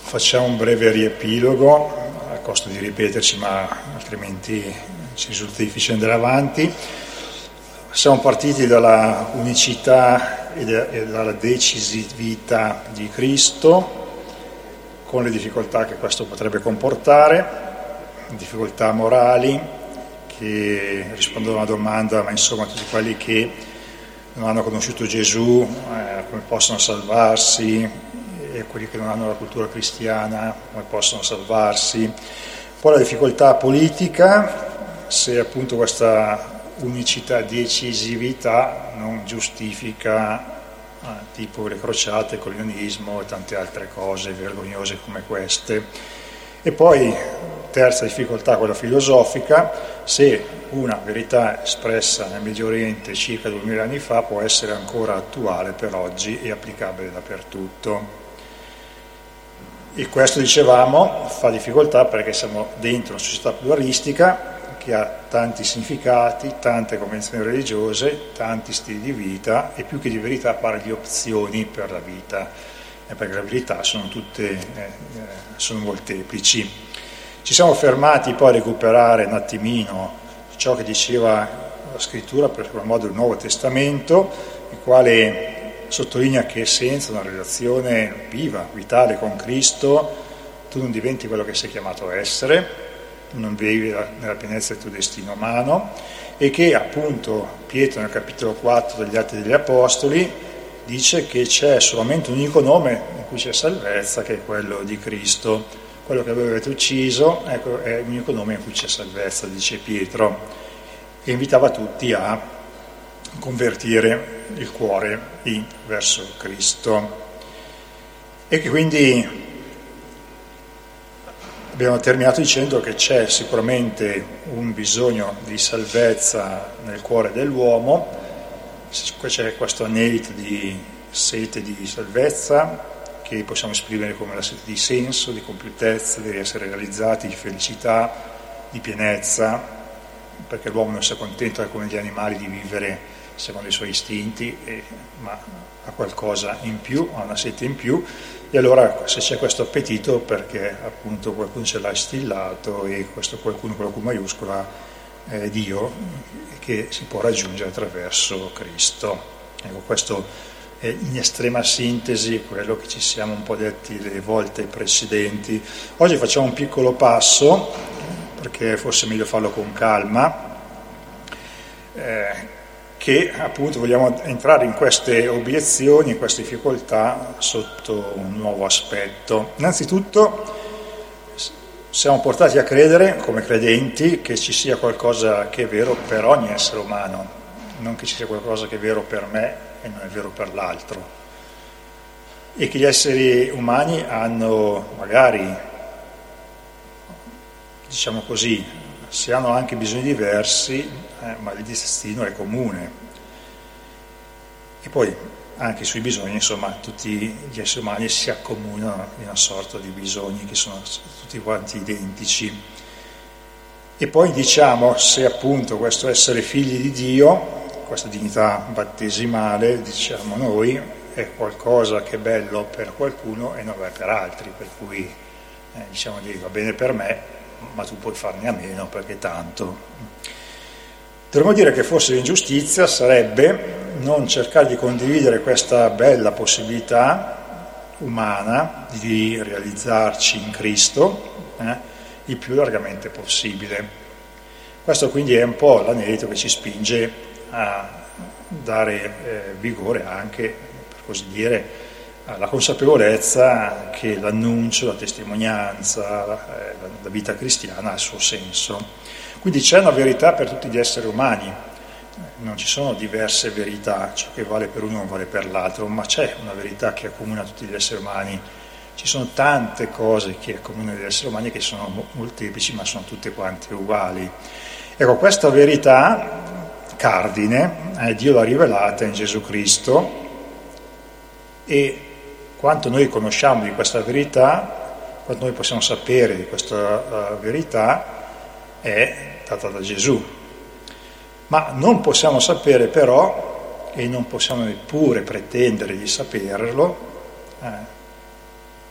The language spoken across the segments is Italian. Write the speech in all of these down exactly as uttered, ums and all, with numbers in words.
Facciamo un breve riepilogo, a costo di ripeterci, ma altrimenti ci risulta difficile andare avanti. Siamo partiti dalla unicità e dalla decisività di Cristo, con le difficoltà che questo potrebbe comportare, difficoltà morali che rispondono a una domanda, ma insomma tutti quelli che non hanno conosciuto Gesù, eh, come possono salvarsi, e quelli che non hanno la cultura cristiana, come possono salvarsi. Poi la difficoltà politica, se appunto questa unicità, decisività non giustifica eh, tipo le crociate, il colonialismo e tante altre cose vergognose come queste. E poi terza difficoltà, quella filosofica, se una verità espressa nel Medio Oriente circa duemila anni fa può essere ancora attuale per oggi e applicabile dappertutto. E questo, dicevamo, fa difficoltà perché siamo dentro una società pluralistica che ha tanti significati, tante convenzioni religiose, tanti stili di vita, e più che di verità parla di opzioni per la vita, eh, perché le verità sono tutte eh, sono molteplici. Ci siamo fermati poi a recuperare un attimino ciò che diceva la scrittura, per qualche modo il Nuovo Testamento, il quale sottolinea che senza una relazione viva, vitale con Cristo, tu non diventi quello che sei chiamato a essere, non vivi nella pienezza del tuo destino umano, e che appunto Pietro nel capitolo quattro degli Atti degli Apostoli dice che c'è solamente un unico nome in cui c'è salvezza, che è quello di Cristo. Quello che voi avete ucciso, ecco, è l'unico nome in cui c'è salvezza, dice Pietro, e invitava tutti a convertire il cuore in, verso Cristo. E che quindi abbiamo terminato dicendo che c'è sicuramente un bisogno di salvezza nel cuore dell'uomo, c'è questo anelito di sete di salvezza che possiamo esprimere come la sete di senso, di compiutezza, di essere realizzati, di felicità, di pienezza, perché l'uomo non si accontenta come gli animali di vivere secondo i suoi istinti, eh, ma ha qualcosa in più, ha una sete in più, e allora se c'è questo appetito perché appunto qualcuno ce l'ha instillato, e questo qualcuno con la Q maiuscola è Dio, che si può raggiungere attraverso Cristo. Ecco, questo è in estrema sintesi quello che ci siamo un po' detti le volte precedenti. Oggi facciamo un piccolo passo, perché forse è meglio farlo con calma, eh, che appunto vogliamo entrare in queste obiezioni, in queste difficoltà sotto un nuovo aspetto. Innanzitutto siamo portati a credere, come credenti, che ci sia qualcosa che è vero per ogni essere umano, non che ci sia qualcosa che è vero per me e non è vero per l'altro, e che gli esseri umani hanno magari, diciamo così, si hanno anche bisogni diversi, eh, ma il destino è comune. E poi anche sui bisogni, insomma, tutti gli esseri umani si accomunano in una sorta di bisogni che sono tutti quanti identici. E poi diciamo, se appunto questo essere figli di Dio, questa dignità battesimale, diciamo noi, è qualcosa che è bello per qualcuno e non è per altri, per cui eh, diciamo di va bene per me, ma tu puoi farne a meno perché tanto. Dovremmo dire che forse l'ingiustizia sarebbe non cercare di condividere questa bella possibilità umana di realizzarci in Cristo eh, il più largamente possibile. Questo quindi è un po' l'anelito che ci spinge a dare eh, vigore anche, per così dire, alla consapevolezza che l'annuncio, la testimonianza, la, eh, la vita cristiana ha il suo senso. Quindi c'è una verità per tutti gli esseri umani, non ci sono diverse verità, ciò che vale per uno non vale per l'altro, ma c'è una verità che accomuna tutti gli esseri umani. Ci sono tante cose che accomunano gli esseri umani che sono molteplici, ma sono tutte quante uguali. Ecco, questa verità cardine, eh, Dio l'ha rivelata in Gesù Cristo, e quanto noi conosciamo di questa verità, quanto noi possiamo sapere di questa uh, verità, è data da Gesù. Ma non possiamo sapere però, e non possiamo neppure pretendere di saperlo, eh,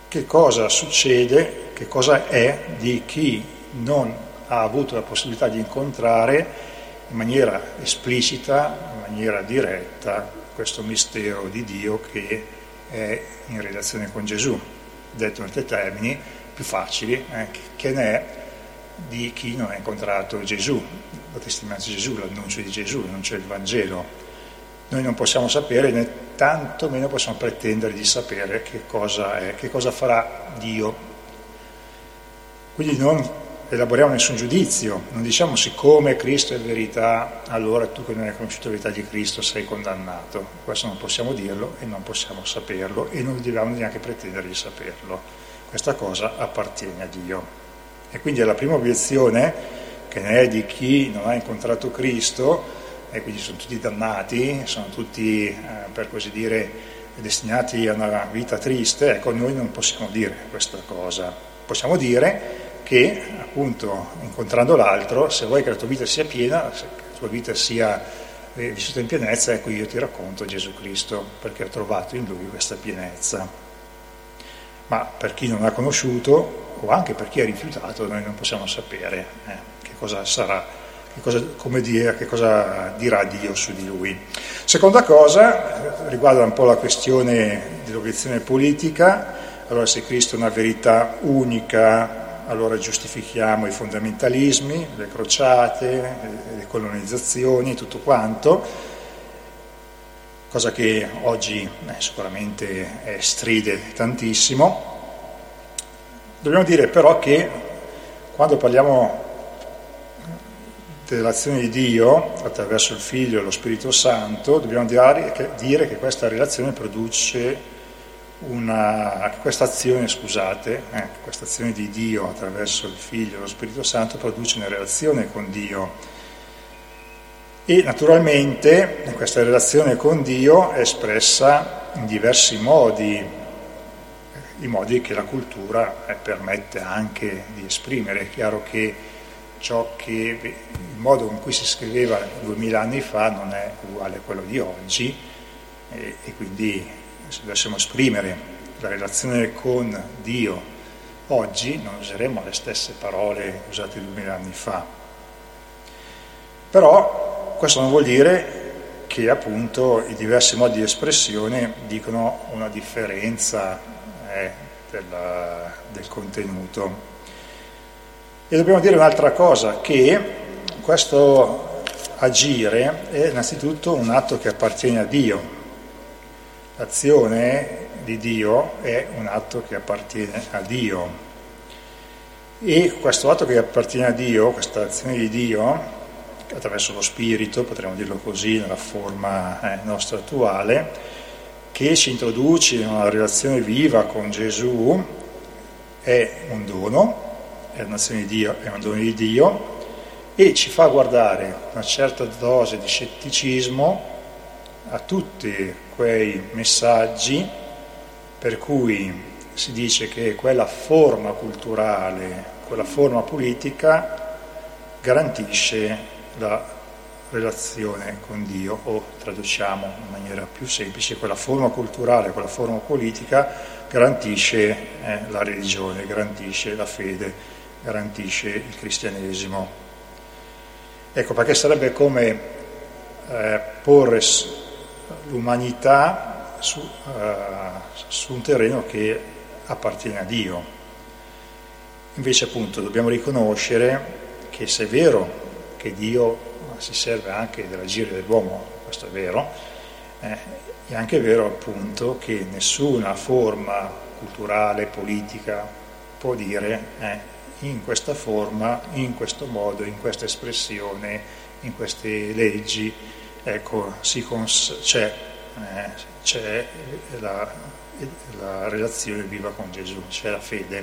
che cosa succede, che cosa è di chi non ha avuto la possibilità di incontrare in maniera esplicita, in maniera diretta, questo mistero di Dio che è in relazione con Gesù. Detto in altri termini più facili, eh, che ne è di chi non ha incontrato Gesù, la testimonianza di Gesù, l'annuncio di Gesù, l'annuncio del Vangelo. Noi non possiamo sapere, né tanto meno possiamo pretendere di sapere che cosa è, che cosa farà Dio. Quindi non elaboriamo nessun giudizio, non diciamo siccome Cristo è verità, allora tu che non hai conosciuto la verità di Cristo sei condannato. Questo non possiamo dirlo e non possiamo saperlo e non dobbiamo neanche pretendere di saperlo. Questa cosa appartiene a Dio. E quindi è la prima obiezione, che ne è di chi non ha incontrato Cristo, e quindi sono tutti dannati, sono tutti, eh, per così dire, destinati a una vita triste. Ecco, noi non possiamo dire questa cosa. Possiamo dire che, appunto, incontrando l'altro, se vuoi che la tua vita sia piena, se la tua vita sia eh, vissuta in pienezza, ecco io ti racconto Gesù Cristo, perché ho trovato in Lui questa pienezza. Ma per chi non ha conosciuto, o anche per chi ha rifiutato, noi non possiamo sapere eh, che cosa sarà, che cosa, come dire, che cosa dirà Dio su di Lui. Seconda cosa, eh, riguarda un po' la questione dell'obiezione politica. Allora, se Cristo è una verità unica, allora giustifichiamo i fondamentalismi, le crociate, le colonizzazioni, tutto quanto, cosa che oggi eh, sicuramente eh, stride tantissimo. Dobbiamo dire però che quando parliamo dell'azione di Dio attraverso il Figlio e lo Spirito Santo, dobbiamo dire che, dire che questa relazione produce Una, questa azione, scusate, eh, questa azione di Dio attraverso il Figlio e lo Spirito Santo produce una relazione con Dio e naturalmente questa relazione con Dio è espressa in diversi modi, i modi che la cultura eh, permette anche di esprimere. È chiaro che ciò che il modo in cui si scriveva duemila anni fa non è uguale a quello di oggi e, e quindi se dovessimo esprimere la relazione con Dio oggi non useremmo le stesse parole usate duemila anni fa. Però questo non vuol dire che appunto i diversi modi di espressione dicono una differenza eh, della, del contenuto. E dobbiamo dire un'altra cosa, che questo agire è innanzitutto un atto che appartiene a Dio. L'azione di Dio è un atto che appartiene a Dio e questo atto che appartiene a Dio, questa azione di Dio, attraverso lo Spirito, potremmo dirlo così, nella forma eh, nostra attuale, che ci introduce in una relazione viva con Gesù, è un dono, è un'azione di Dio, è un dono di Dio e ci fa guardare una certa dose di scetticismo a tutti quei messaggi per cui si dice che quella forma culturale, quella forma politica garantisce la relazione con Dio, o traduciamo in maniera più semplice, quella forma culturale, quella forma politica garantisce eh, la religione, garantisce la fede, garantisce il cristianesimo. Ecco, perché sarebbe come eh, porre l'umanità su, uh, su un terreno che appartiene a Dio. Invece appunto dobbiamo riconoscere che se è vero che Dio si serve anche dell'agire dell'uomo, questo è vero, eh, è anche vero appunto che nessuna forma culturale, politica può dire eh, in questa forma, in questo modo, in questa espressione, in queste leggi, ecco, si cons- c'è, eh, c'è la, la relazione viva con Gesù, c'è la fede.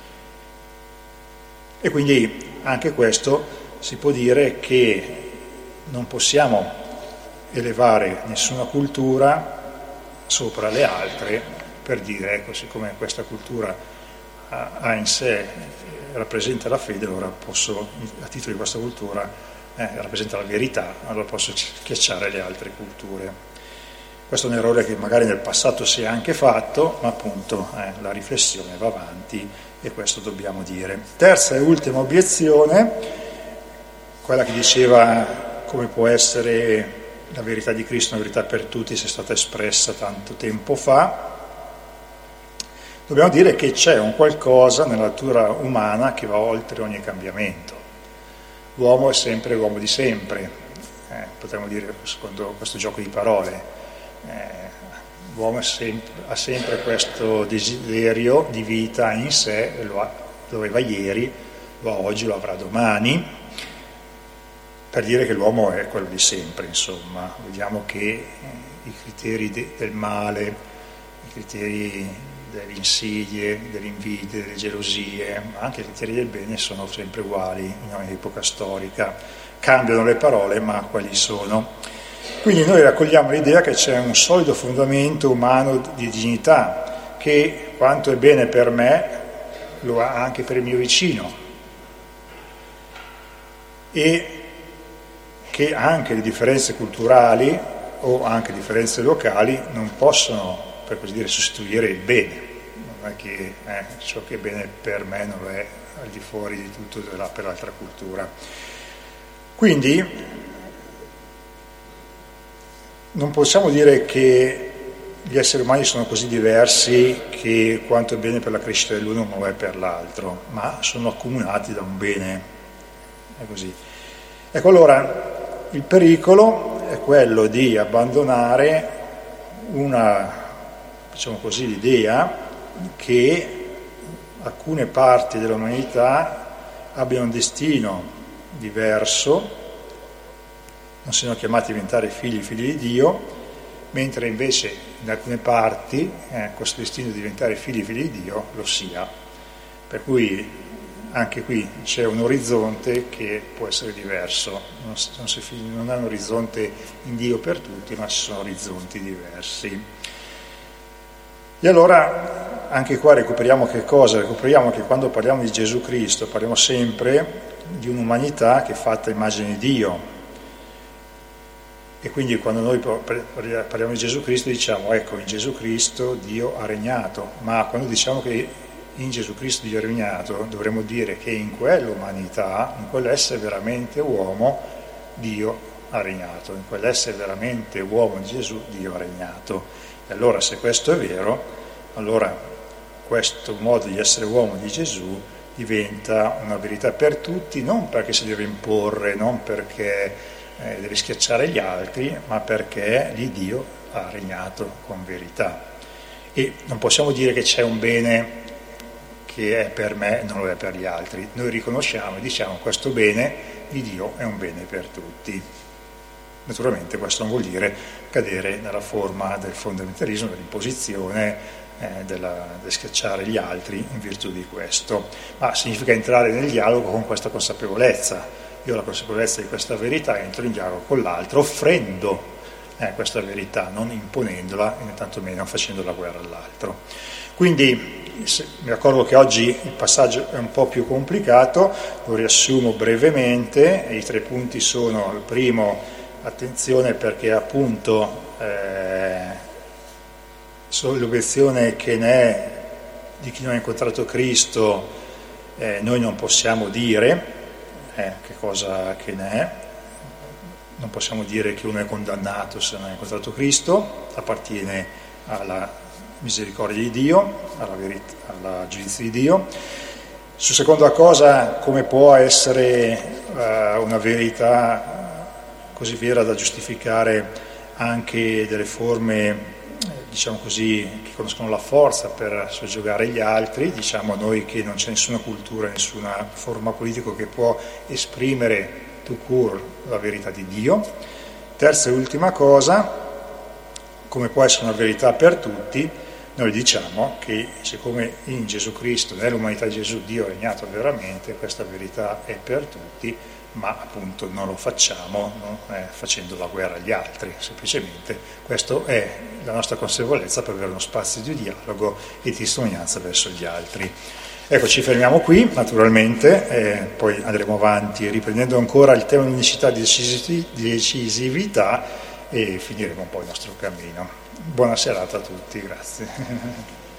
E quindi anche questo si può dire che non possiamo elevare nessuna cultura sopra le altre per dire, ecco, siccome questa cultura ha, ha in sé, rappresenta la fede, allora posso, a titolo di questa cultura, Eh, rappresenta la verità, allora posso schiacciare le altre culture. Questo è un errore che magari nel passato si è anche fatto, ma appunto eh, la riflessione va avanti e questo dobbiamo dire. Terza e ultima obiezione, quella che diceva come può essere la verità di Cristo, una verità per tutti, se è stata espressa tanto tempo fa. Dobbiamo dire che c'è un qualcosa nella natura umana che va oltre ogni cambiamento. L'uomo è sempre l'uomo di sempre, eh, potremmo dire secondo questo gioco di parole. Eh, l'uomo è sempre, ha sempre questo desiderio di vita in sé, lo, ha, lo aveva ieri, lo ha oggi, lo avrà domani, per dire che l'uomo è quello di sempre, insomma. Vediamo che eh, i criteri de, del male, i criteri delle insidie, delle invidie, delle gelosie, ma anche i criteri del bene sono sempre uguali in ogni epoca storica. Cambiano le parole, ma quali sono? Quindi noi raccogliamo l'idea che c'è un solido fondamento umano di dignità, che quanto è bene per me lo ha anche per il mio vicino, e che anche le differenze culturali o anche differenze locali non possono, per così dire, sostituire il bene. Non è che eh, ciò che è bene per me non lo è al di fuori di tutto della, per l'altra cultura. Quindi non possiamo dire che gli esseri umani sono così diversi che quanto è bene per la crescita dell'uno non lo è per l'altro, ma sono accomunati da un bene. È così. Ecco, allora il pericolo è quello di abbandonare una, diciamo così, l'idea che alcune parti dell'umanità abbiano un destino diverso, non siano chiamati a diventare figli figli di Dio, mentre invece in alcune parti eh, questo destino di diventare figli figli di Dio lo sia. Per cui anche qui c'è un orizzonte che può essere diverso, non, non, si, non è un orizzonte in Dio per tutti, ma ci sono orizzonti diversi. E allora anche qua recuperiamo che cosa? Recuperiamo che quando parliamo di Gesù Cristo parliamo sempre di un'umanità che è fatta a immagine di Dio. E quindi quando noi parliamo di Gesù Cristo diciamo, ecco, in Gesù Cristo Dio ha regnato, ma quando diciamo che in Gesù Cristo Dio ha regnato, dovremmo dire che in quell'umanità, in quell'essere veramente uomo, Dio ha regnato, in quell'essere veramente uomo di Gesù, Dio ha regnato. E allora se questo è vero, allora questo modo di essere uomo di Gesù diventa una verità per tutti, non perché si deve imporre, non perché Eh, deve schiacciare gli altri, ma perché lì Dio ha regnato con verità. E non possiamo dire che c'è un bene che è per me e non lo è per gli altri. Noi riconosciamo e diciamo che questo bene di Dio è un bene per tutti. Naturalmente questo non vuol dire cadere nella forma del fondamentalismo, dell'imposizione, eh, della, del schiacciare gli altri in virtù di questo, ma significa entrare nel dialogo con questa consapevolezza. Io ho la consapevolezza di questa verità, entro in dialogo con l'altro, offrendo eh, questa verità, non imponendola e né tantomeno facendo la guerra all'altro. Quindi se, mi accorgo che oggi il passaggio è un po' più complicato, lo riassumo brevemente, e i tre punti sono: il primo, attenzione perché appunto eh, l'obiezione che ne è di chi non ha incontrato Cristo, eh, noi non possiamo dire Eh, che cosa che ne è, non possiamo dire che uno è condannato se non ha incontrato Cristo, appartiene alla misericordia di Dio, alla verità, al giudizio di Dio. Su seconda cosa, come può essere eh, una verità così vera da giustificare anche delle forme, diciamo così, che conoscono la forza per soggiogare gli altri, diciamo noi che non c'è nessuna cultura, nessuna forma politica che può esprimere tout court la verità di Dio. Terza e ultima cosa, come può essere una verità per tutti, noi diciamo che siccome in Gesù Cristo, nell'umanità di Gesù, Dio è regnato veramente, questa verità è per tutti, ma appunto non lo facciamo no? eh, facendo la guerra agli altri, semplicemente questo è la nostra consapevolezza per avere uno spazio di dialogo e di testimonianza verso gli altri. Ecco, ci fermiamo qui naturalmente, eh, poi andremo avanti riprendendo ancora il tema dell'unicità di decisività e finiremo un po' il nostro cammino. buona serata a tutti, grazie.